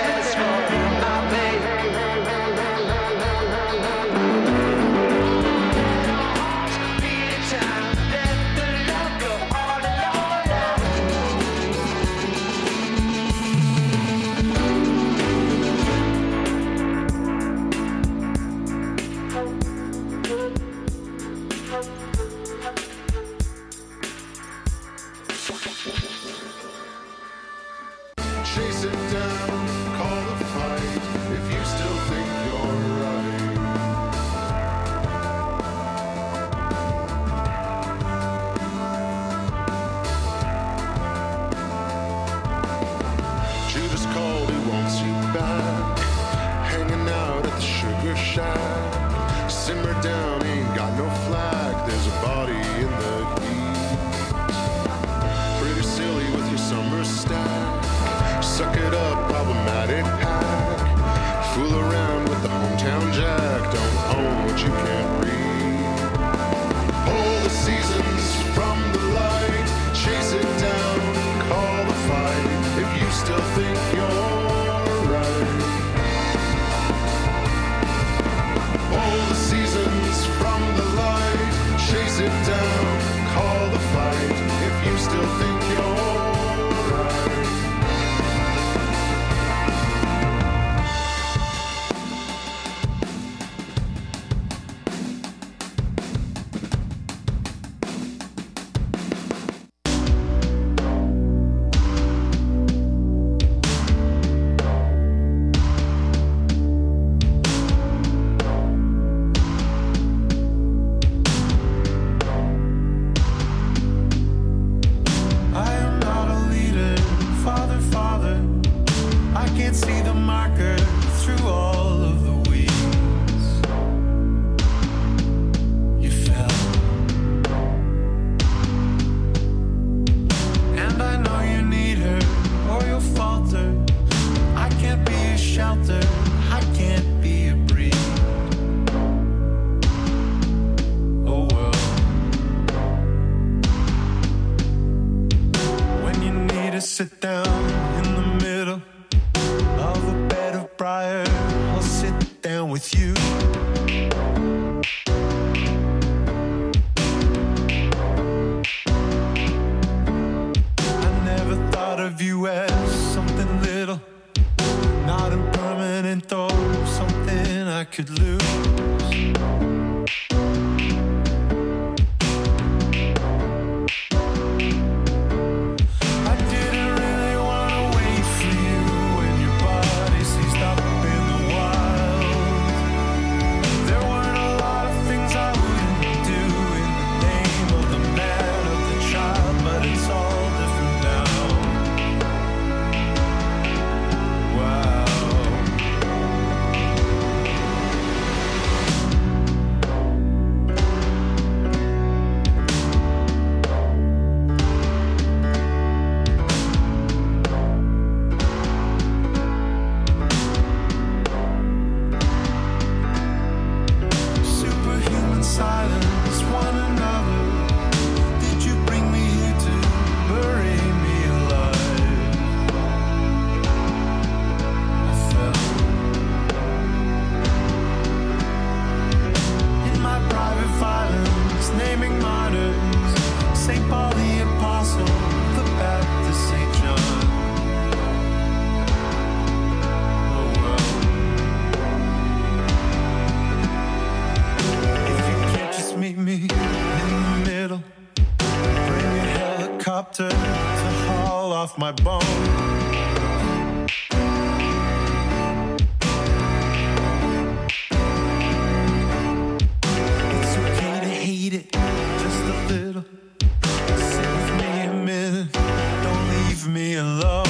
My bone. It's okay to hate it, just a little. Sit with me a minute, don't leave me alone.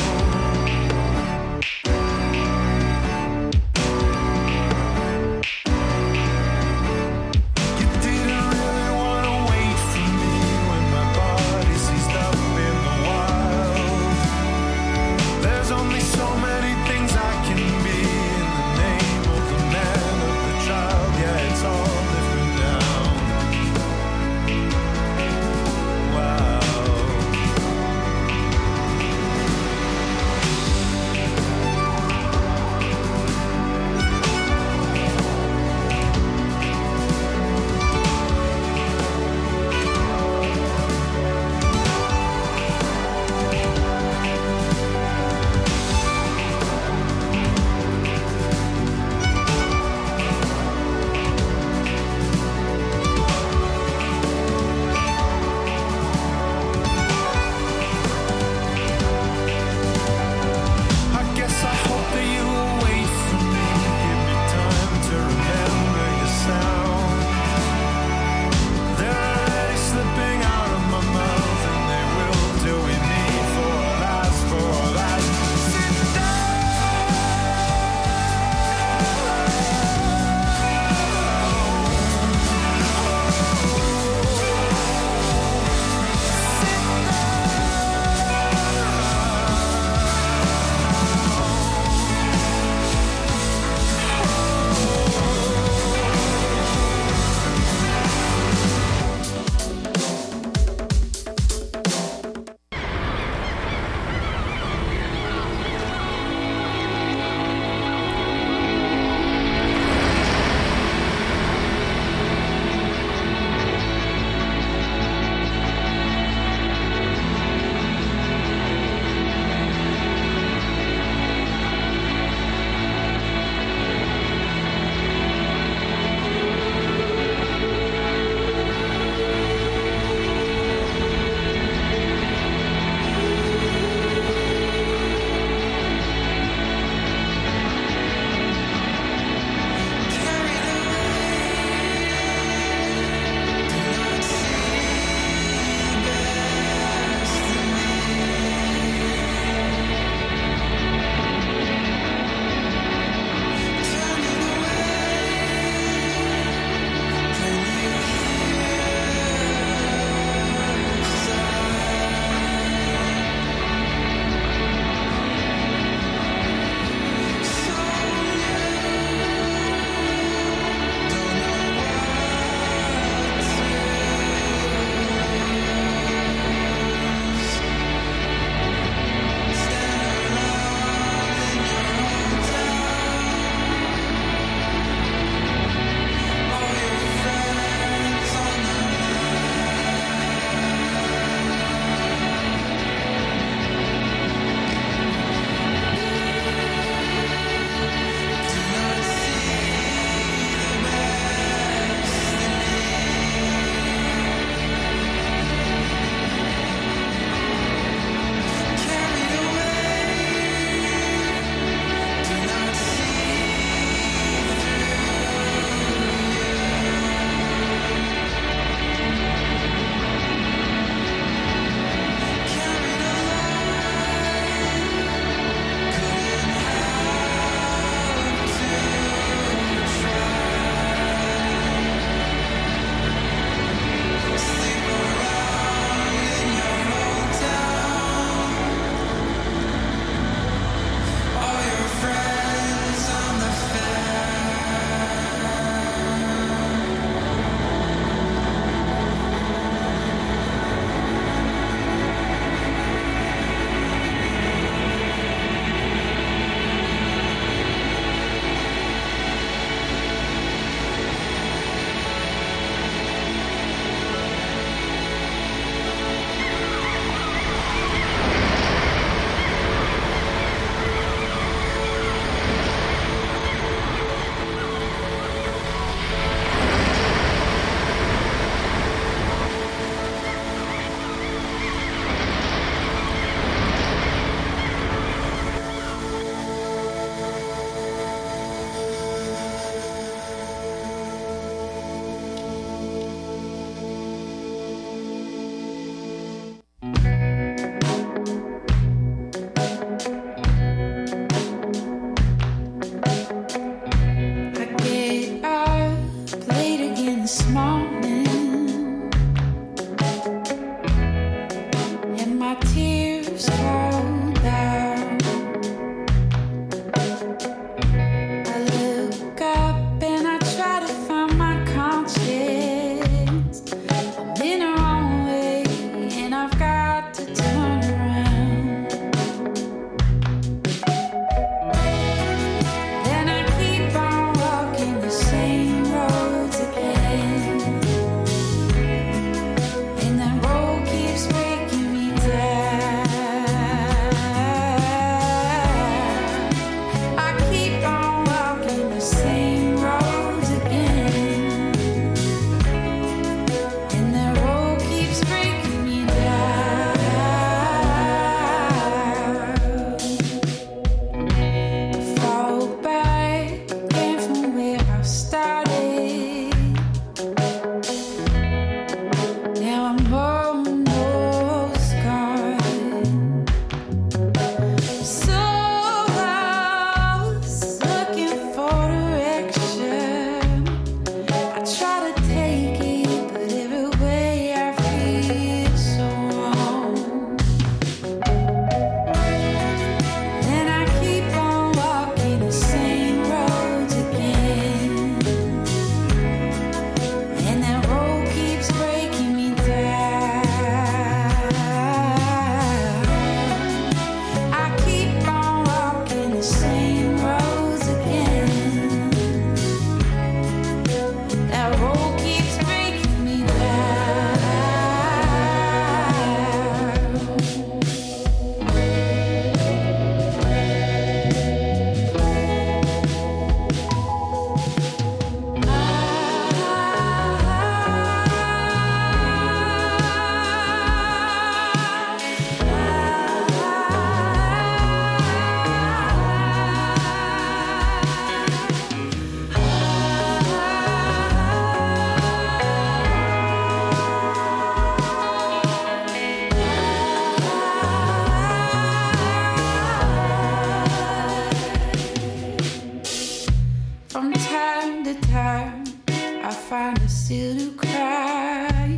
still do cry,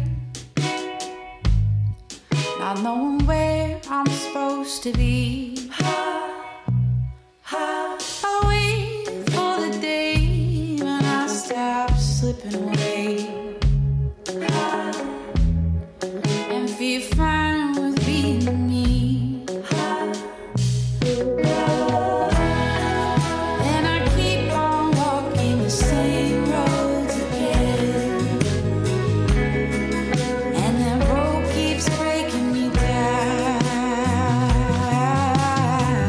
not knowing where I'm supposed to be. I wait for the day when I stop slipping away and feel fine with being me. Then I keep on walking the same roads again, and that road keeps breaking me down.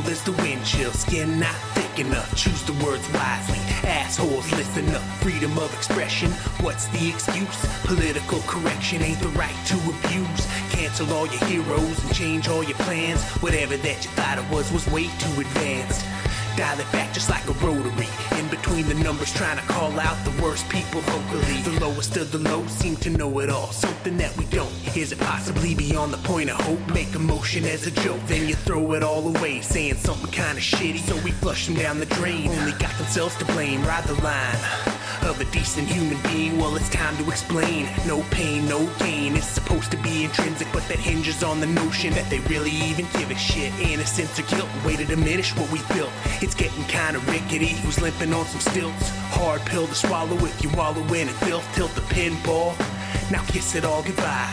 as the wind chill, skin not thick enough, choose the words wisely. Assholes, listen up, freedom of expression, what's the excuse? Political correction ain't the right to abuse. Cancel all your heroes and change all your plans. Whatever that you thought it was way too advanced. Dial it back just like a rotary, in between the numbers trying to call out the worst people vocally. The lowest of the low seem to know it all, something that we don't. Is it possibly beyond the point of hope? Make a motion as a joke, then you throw it all away, saying something kinda shitty, so we flush them down the drain. Only got themselves to blame, ride the line of a decent human being. Well, it's time to explain. No pain, no gain. It's supposed to be intrinsic, but that hinges on the notion that they really even give a shit. Innocence or guilt, way to diminish what we built. It's getting kinda rickety. Who's limping on some stilts? Hard pill to swallow if you wallow in it. Filth, tilt the pinball. Now kiss it all goodbye.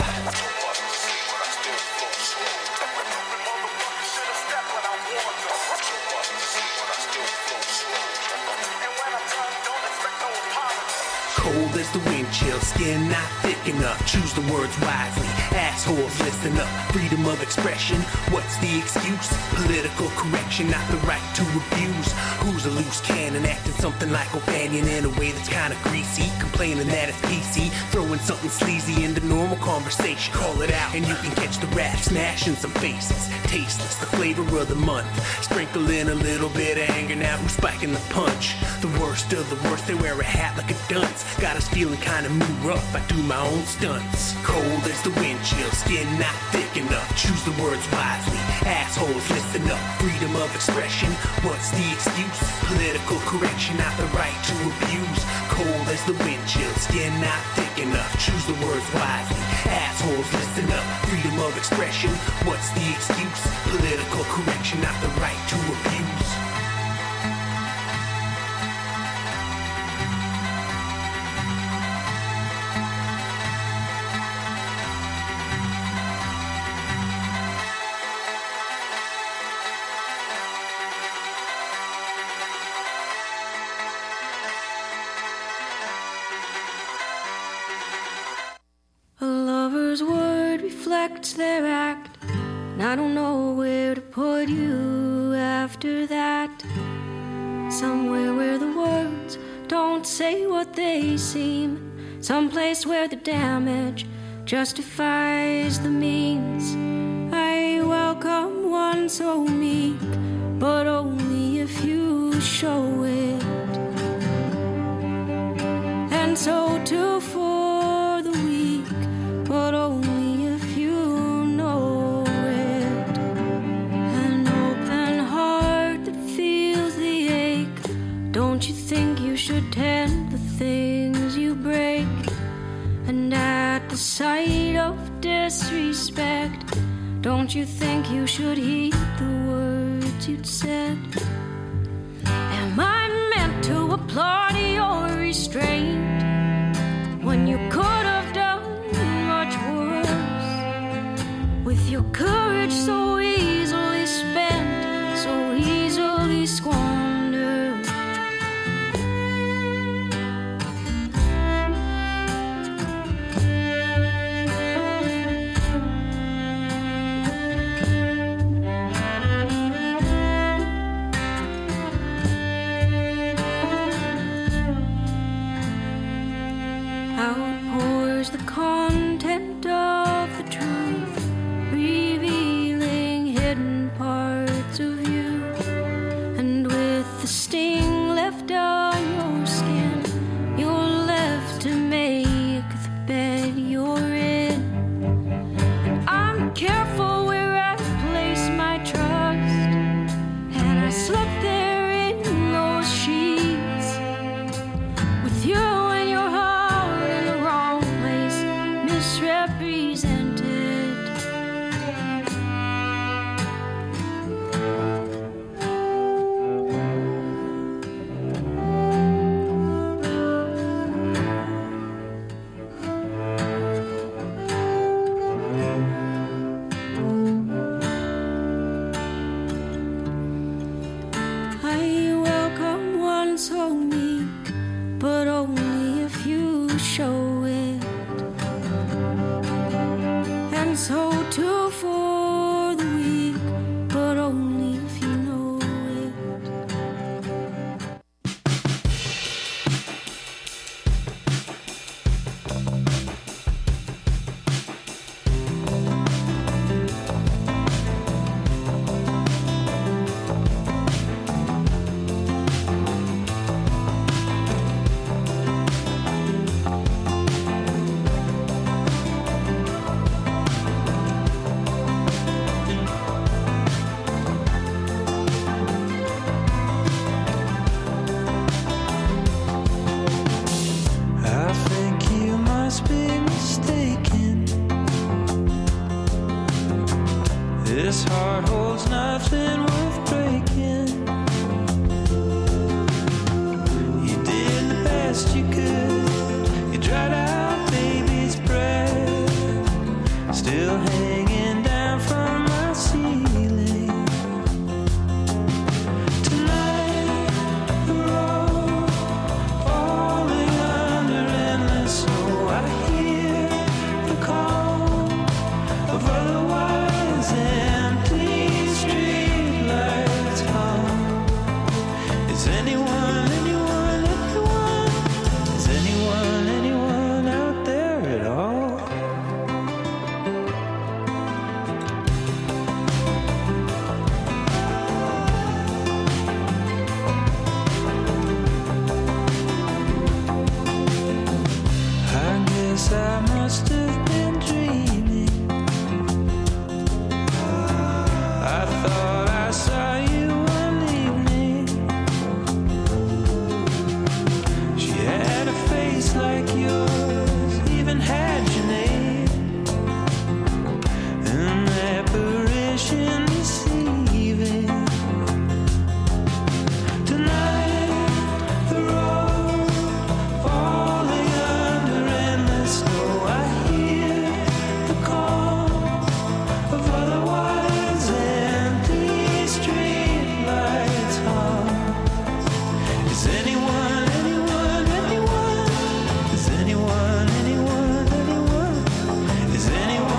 Cold as the wind chill, skin not thick enough, choose the words wisely. Assholes, listen up, freedom of expression, what's the excuse? Political correction, not the right to abuse. Who's a loose cannon, acting something like O'Banion in a way that's kinda greasy, complaining that it's PC, throwing something sleazy into normal conversation. Call it out, and you can catch the rap smashing some faces. Tasteless, the flavor of the month. Sprinkle in a little bit of anger, now who's spiking the punch? The worst of the worst, they wear a hat like a dunce. Got us feeling kinda mood rough, I do my own stunts. Cold as the wind chill, skin not thick enough, choose the words wisely. Assholes, listen up, freedom of expression, what's the excuse? Political correction, not the right to abuse. Cold as the wind chill, skin not thick enough, choose the words wisely. Assholes, listen up, freedom of expression, what's the excuse? Political correction, not the right to abuse. A lover's word reflects their act, and I don't know where to put you after that. Somewhere where the words don't say what they seem, someplace where the damage justifies the means. I welcome one so meek, but only if you show it. And so too for the weak, but only if you know it. An open heart that feels the ache. Don't you think you should tend the things you break? And at the sight of disrespect, don't you think you should heed the words you'd said? Am I meant to applaud your restraint when you could have done much worse? With your courage so easily spent, so easily squandered. Outpours the content of the truth, revealing hidden parts of you. And with the sting left on your skin, you're left to make the bed you're in. And I'm careful where I place my trust, and I slept there in those sheets with you and your heart in the wrong place, misrepresented. best you could. You dried out baby's breath, still hanging down from my ceiling. Tonight, the road falling under endless snow. I hear the call of otherwise empty streetlights hum. Is anyone out there at all? I guess I must have been dreaming. I thought I saw you one evening. She had a face like yours, even had your name. An apparition deceiving. Tonight, the road falling under endless snow. I hear the call of otherwise empty streetlights hum. Is anyone, is anyone, is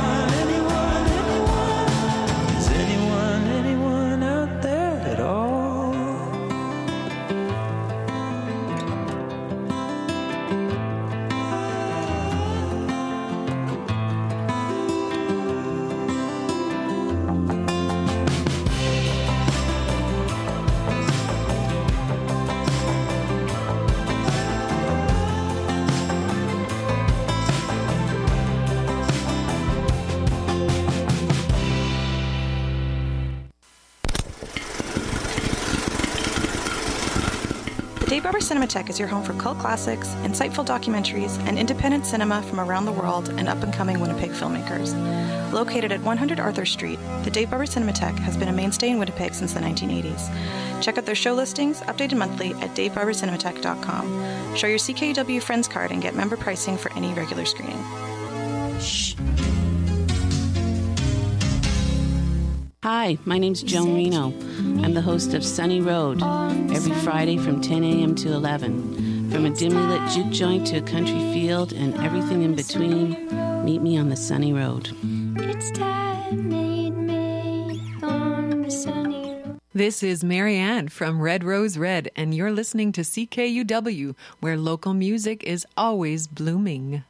anyone out there at all? The Dave Barber Cinematheque is your home for cult classics, insightful documentaries, and independent cinema from around the world and up-and-coming Winnipeg filmmakers. Located at 100 Arthur Street, the Dave Barber Cinematheque has been a mainstay in Winnipeg since the 1980s. Check out their show listings, updated monthly, at davebarbercinematheque.com. Show your CKUW Friends card and get member pricing for any regular screening. Hi, my name's Joan Reno. I'm the host of Sunny Road, every Friday from 10 a.m. to 11. From a dimly lit juke joint to a country field and everything in between, meet me on the Sunny Road. It's time made me on the sunny road. This is Marianne from Red Rose Red, and you're listening to CKUW, where local music is always blooming.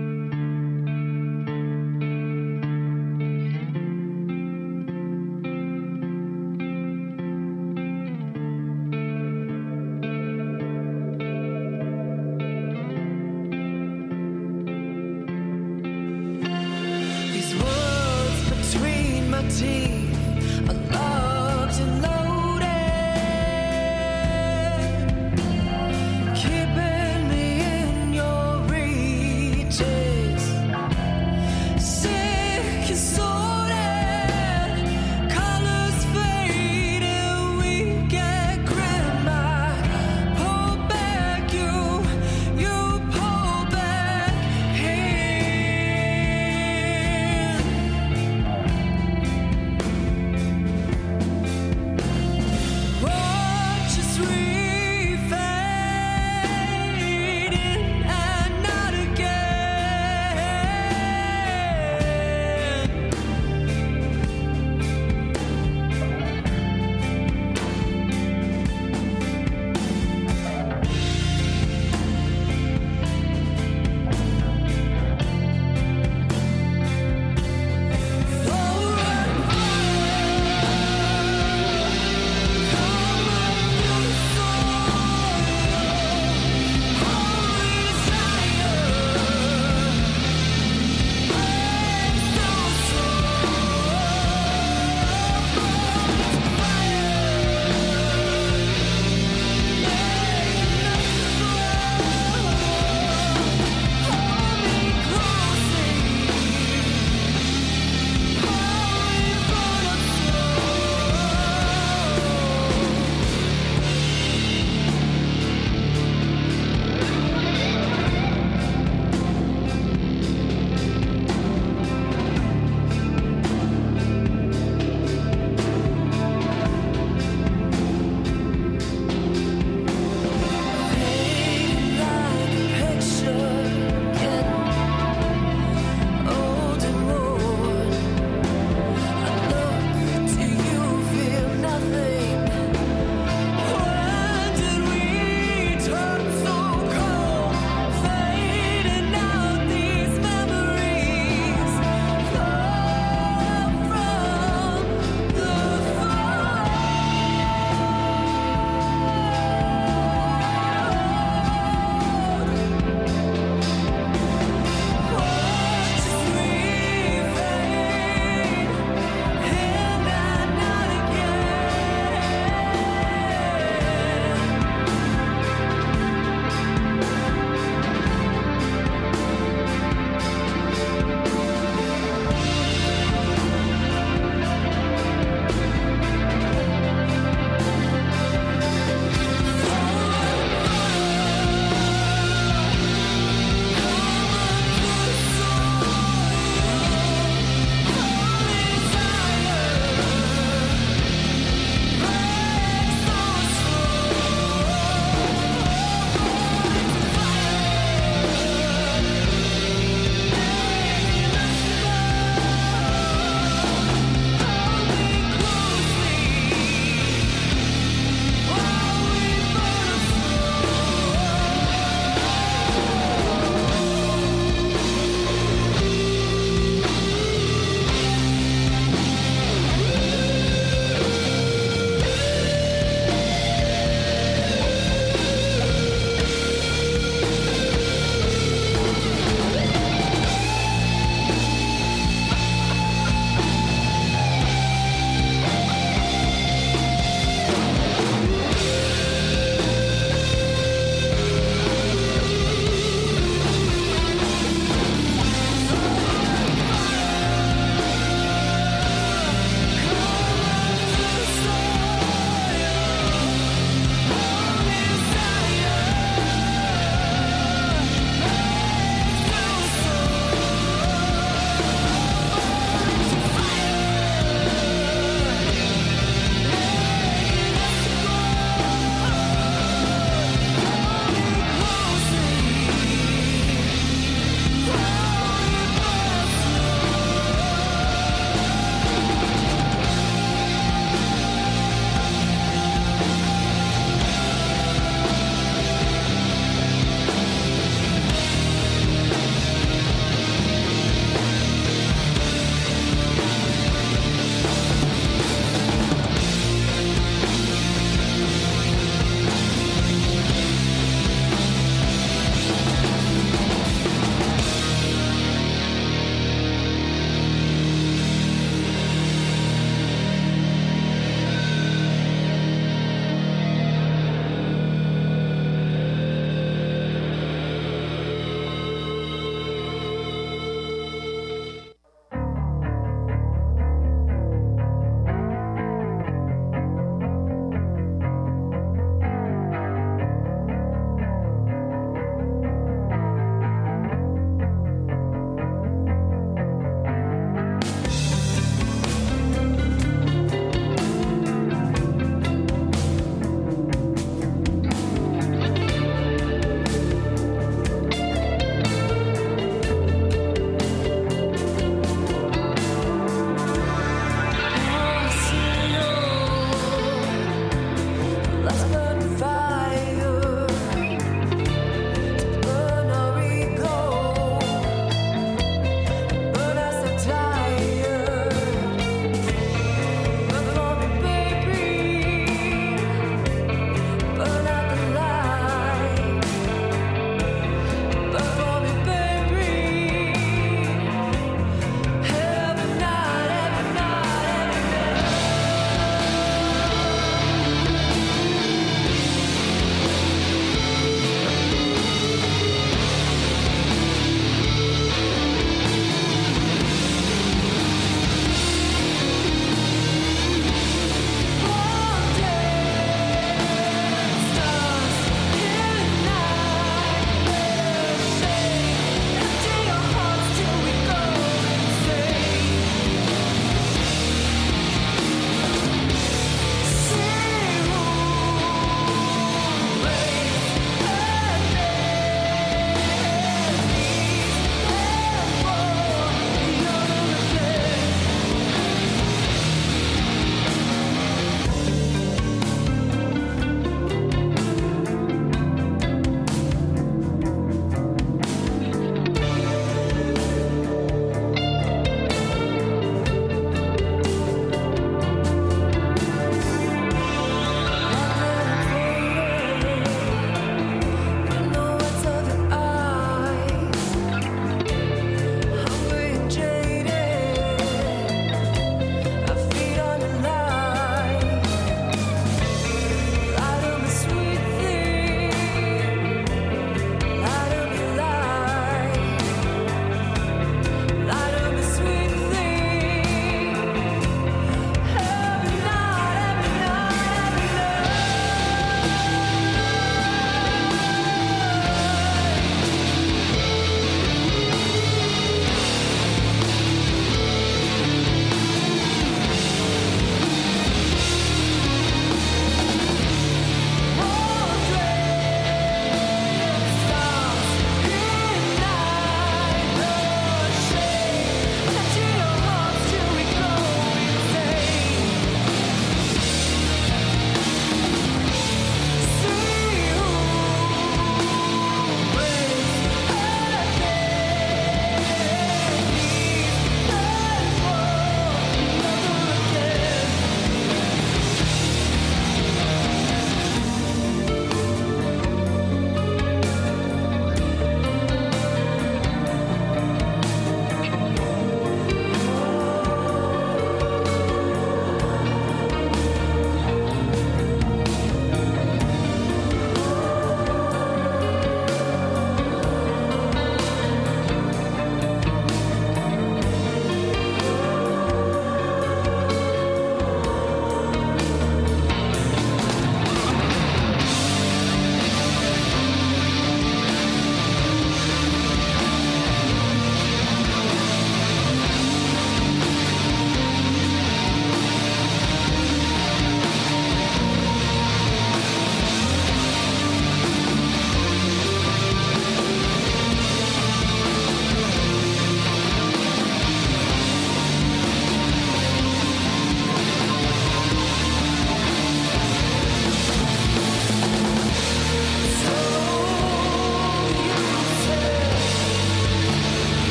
These words between my teeth are locked and loaded, keeping me in your reaches.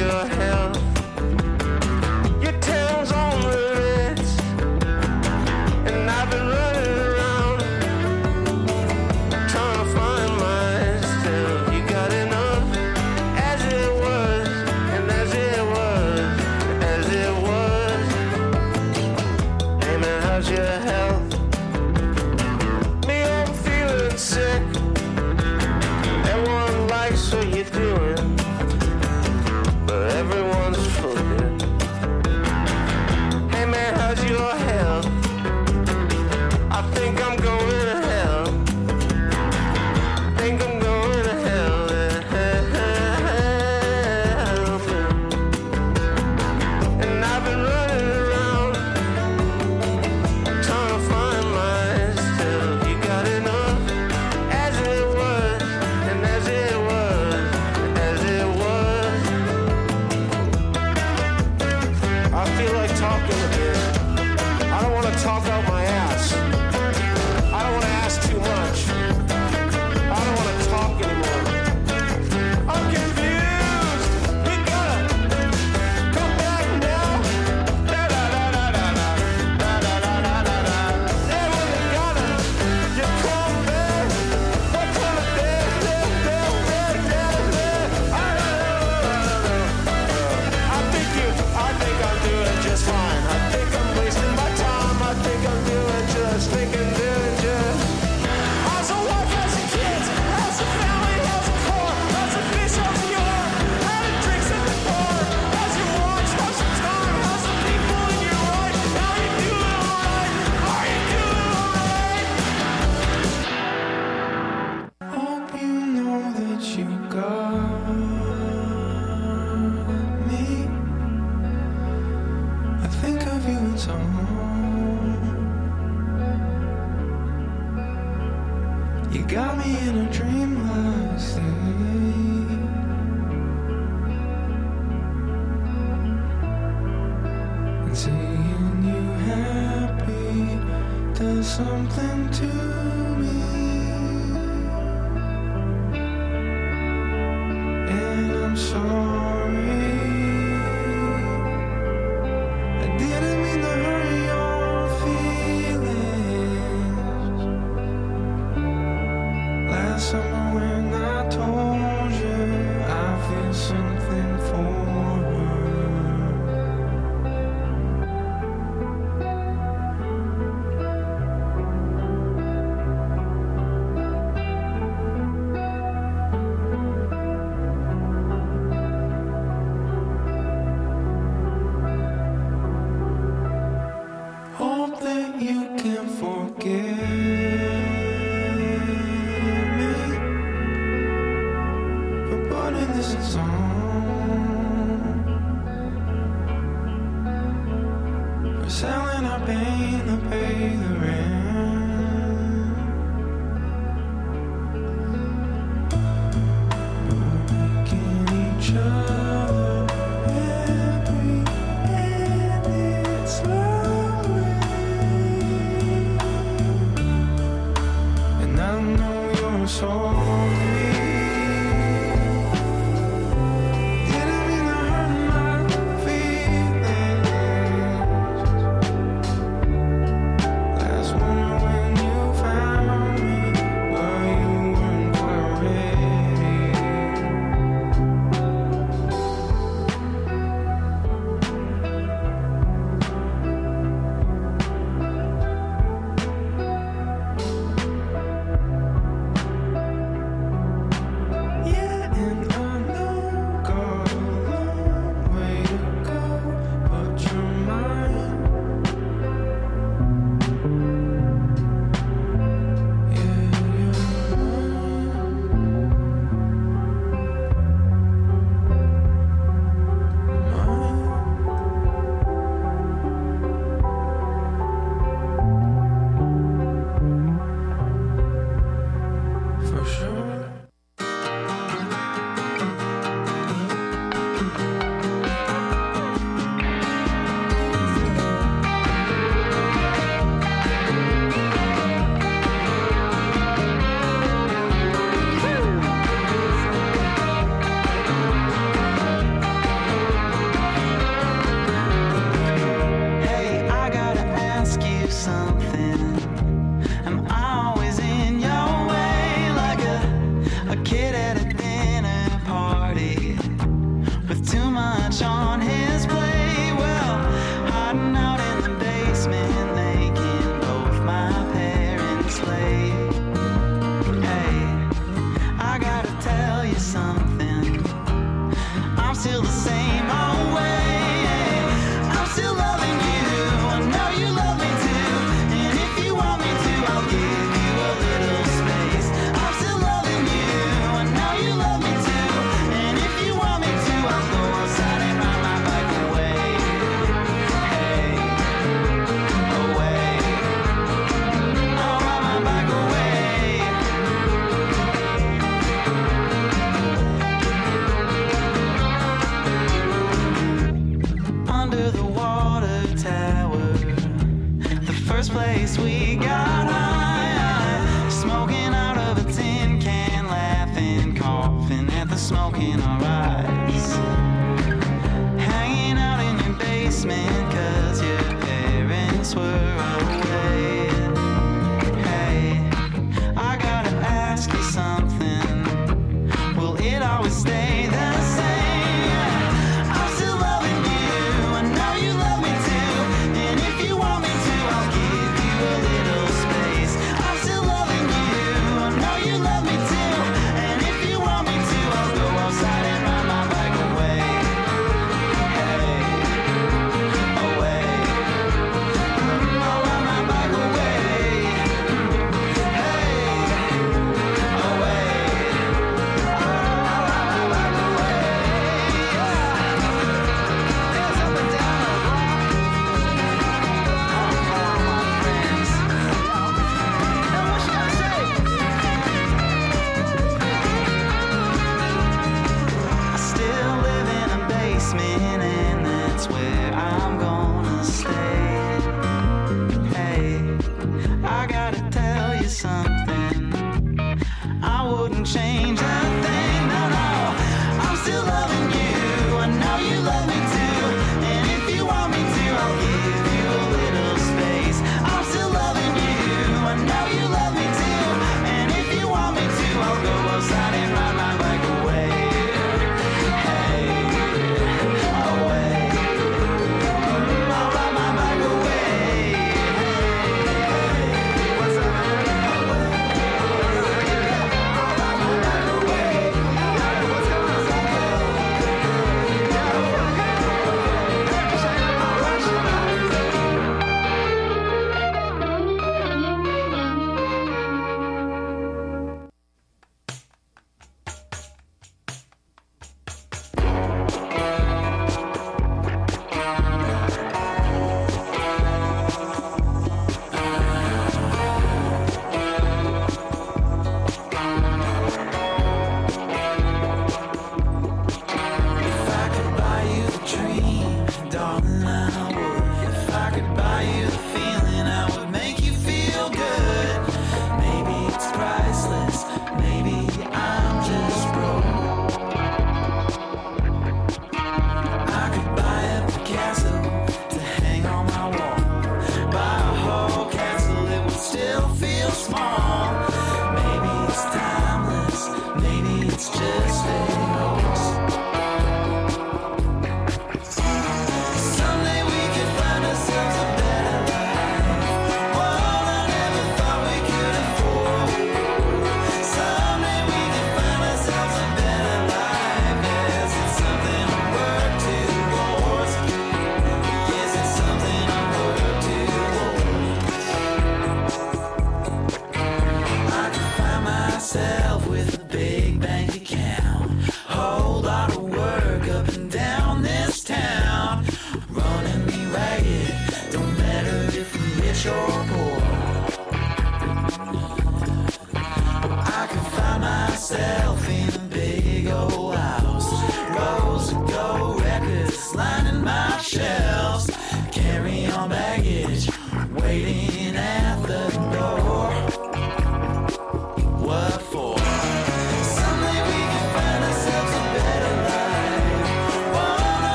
your health? Your tongue's on the lips, and I've been running around trying to find mine still. You got enough as it was, and as it was, as it was. Hey man, how's your health? Me, I'm feeling sick. Everyone likes what you're doing, but everyone's full of it. Hey man, how's your health? I think I'm going to hell. Think I'm going to hell. And I've been running around trying to find mine still. You got enough as it was, and as it was, as it was. I feel like talking a bit. I don't want to talk out my ass. I don't want to ask too much. I don't want to talk anymore. I'm confused. We gotta come back now. Da da da da da da da da da da da da. Hey, when we gotta, you come back. What kind of day? I think I'm doing just fine. I think I'm wasting my time. I think I'm doing just, doing just. How's the wife, how's the kids? How's the family, how's the car? How's the fish, how's the yard? How the drinks at the bar? How's your watch, how's your time? How's the people in your life? How you doing alright? Are you doing alright? Hope you know that you got me. I think of you in song. You got me in a dream last night, and seeing you happy does something to me. And I'm sorry, I didn't mean to hurt your feelings. Last summer when I told you I feel something for her. with too much on his plate. Well, hiding out in the basement, making both my parents late. Hey, I gotta tell you something, I'm still the same old way. I'm still loving you, I know you love me too, and if you want me to, I'll give you a little space. I'm still loving you, I know you love me too, and if you want me to, I'll go outside and ride my bike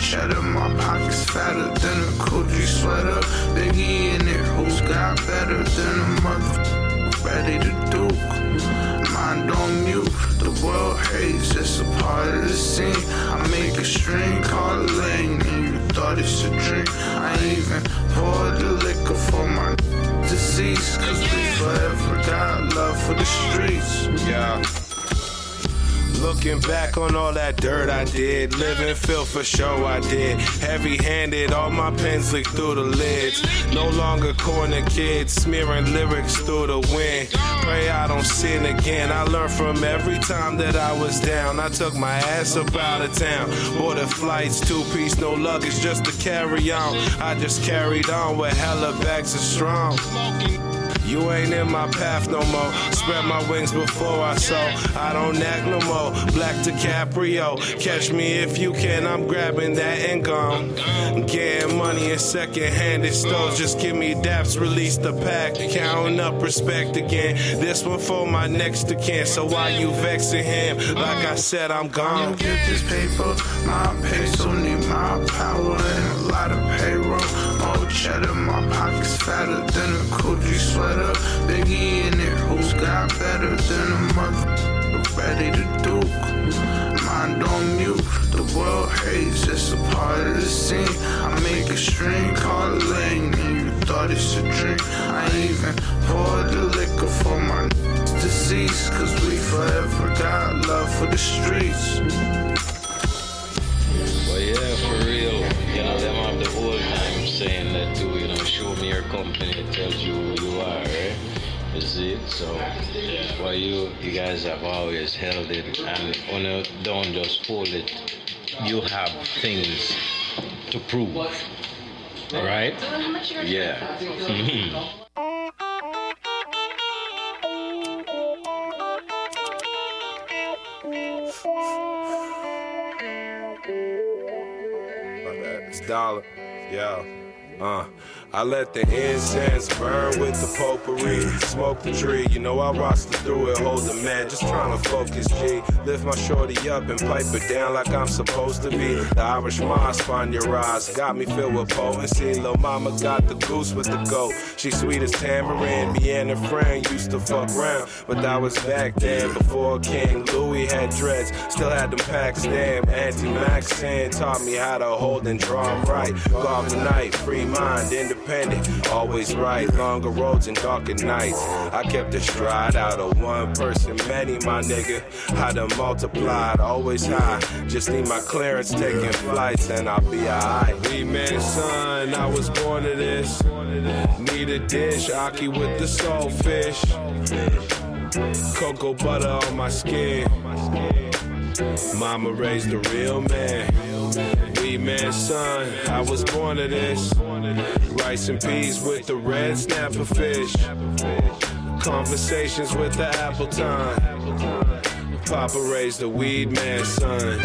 cheddar, my pockets fatter than a Coogee sweater. Biggie in it, who's got better than a mother ready to duke? Mind on mute, the world hates, it's a part of the scene. I make a string called Lane, and you thought it's a drink. I even poured the liquor for my disease, cause we forever got love for the streets. Yeah. Looking back on all that dirt I did, living filth for show I did. Heavy-handed, all my pens leak through the lids. No longer corner kids, smearing lyrics through the wind. Pray I don't sin again. I learned from every time that I was down. I took my ass up out of town. Boarded flights, 2-piece, no luggage, just to carry on. I just carried on with hella bags of strong. You ain't in my path no more. Spread my wings before I soar. I don't act no more. Black DiCaprio. Catch me if you can. I'm grabbing that and gone. Getting money in second-handed stores. Just give me daps, release the pack. Counting up respect again. This one for my next of kin. So why you vexing him? Like I said, I'm gone. Get this paper, my peso need my power and a lot of payroll. Oh cheddar, my pockets fatter than a Coogee sweater. Biggie in it, who's got better than a mother ready to duke? Mind on mute, the world hates, it's a part of the scene. I make a string called Lane, and you thought it's a drink. I even poured the liquor for my disease, cause we forever got love for the streets. Well, yeah, for real. You know, them have the whole time saying that too, you know, show me your company, it tells you who you are, right? You see it? So, well, you guys have always held it, and don't just hold it. You have things to prove, right? Yeah. Mm-hmm. It's dollar, yeah. I let the incense burn with the potpourri. Smoke the tree, you know I roster through it, hold the man, just trying to focus, G. Lift my shorty up and pipe it down like I'm supposed to be. The Irish moss on your eyes got me filled with potency. Lil' mama got the goose with the goat. She sweet as tamarind. Me and her friend used to fuck round, but that was back then before King Louis had dreads. Still had them packs, damn. Auntie Maxine taught me how to hold and draw 'em right. Go out the night, free mind, independent, always right. Longer roads and darker nights. I kept the stride out of one person, many, my nigga. I done multiplied, always high. Just need my clearance, taking flights, and I'll be alright. We man, son, I was born to this. Need a dish, Aki with the soulfish. Cocoa butter on my skin. Mama raised a real man. We man, son, I was born to this. Rice and peas with the red snapper fish. Conversations with the apple time. Papa raised a weed man, son.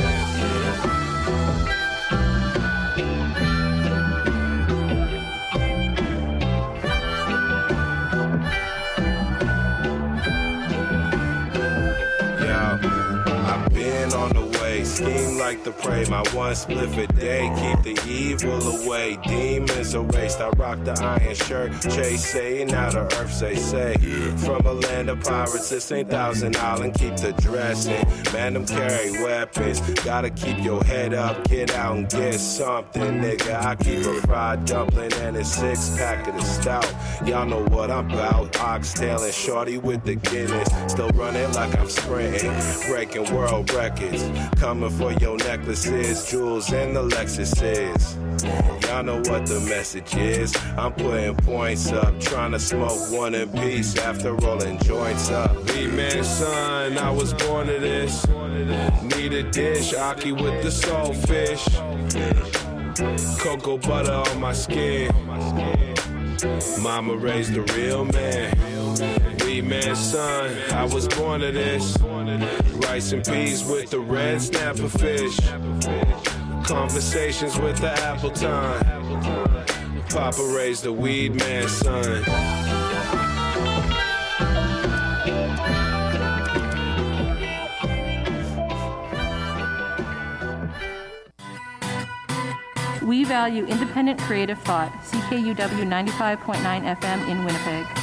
On the way, scheme like the prey. My one spliff a day, keep the evil away. Demons erased. I rock the iron shirt. Chase say, now the earth say. From a land of pirates, this ain't Thousand Island. Keep the dressing. Man, them carry weapons. Gotta keep your head up, get out and get something, nigga. I keep a fried dumpling and a 6-pack of the stout. Y'all know what I'm about. Oxtail and shorty with the Guinness. Still running like I'm sprinting. Breaking world records. Coming for your necklaces, jewels, and the Lexuses. Y'all know what the message is. I'm putting points up, trying to smoke one in peace after rolling joints up. Be man, son, I was born to this. Need a dish, Aki with the soulfish. Cocoa butter on my skin. Mama raised a real man. We man, son, I was born to this. Rice and peas with the red snapper fish. Conversations with the apple time. Papa raised a weed man, son. We value independent creative thought. CKUW 95.9 FM in Winnipeg.